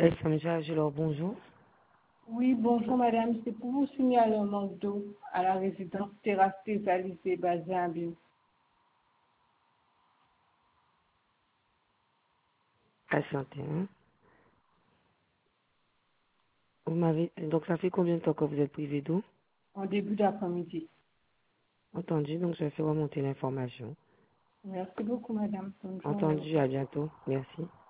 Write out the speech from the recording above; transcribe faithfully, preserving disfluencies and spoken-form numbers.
S M J alors bonjour. Oui, bonjour madame, c'est pour vous signaler un manque d'eau à la résidence terrasse des Alizés basée à Bill. Patientez. Hein. Vous m'avez donc ça fait combien de temps que vous êtes privé d'eau? En début d'après-midi. Entendu, donc je vais faire remonter l'information. Merci beaucoup madame. Bonne journée. Entendu, à bientôt. Merci.